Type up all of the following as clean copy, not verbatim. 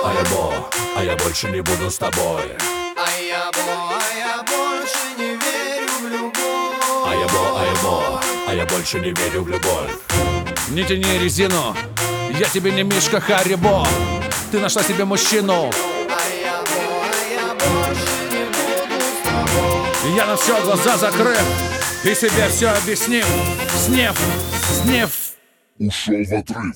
а я больше не буду с тобой. А я больше не верю в любовь. А я больше не верю в любовь. Не тяни резину, я тебе не Мишка Харибо. Ты нашла себе мужчину. А я больше не буду с тобой. Я на все глаза закрыв и себе все объяснив. Снев, ушел в отрыв.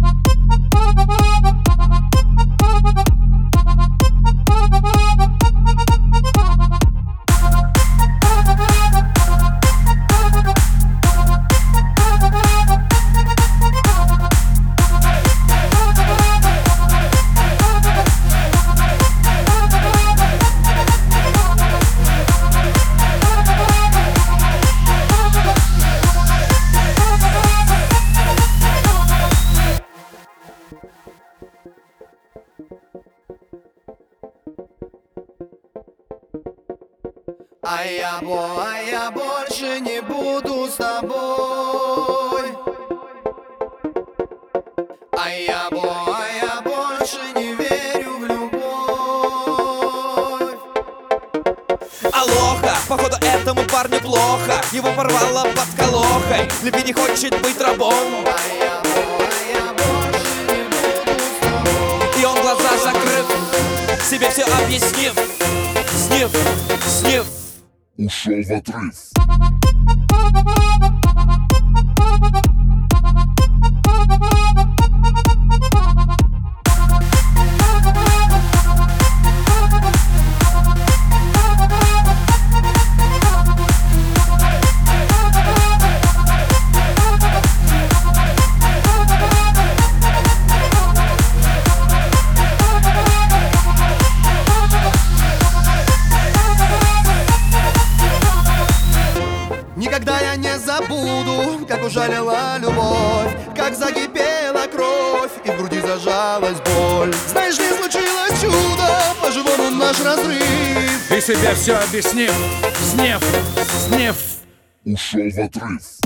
А я больше не буду с тобой. А я больше не верю в любовь. Алоха, походу этому парню плохо. Его порвало под колохой. Любви не хочет быть рабом. А я больше не буду с тобой. И он глаза закрыв, себе все объяснив. Снив, Ушел в отрыв. Никогда я не забуду, как ужалила любовь, как закипела кровь и в груди зажалась боль. Знаешь ли, случилось чудо, по-живому наш разрыв. и себе все объяснив. Снев, Ушел в отрыв.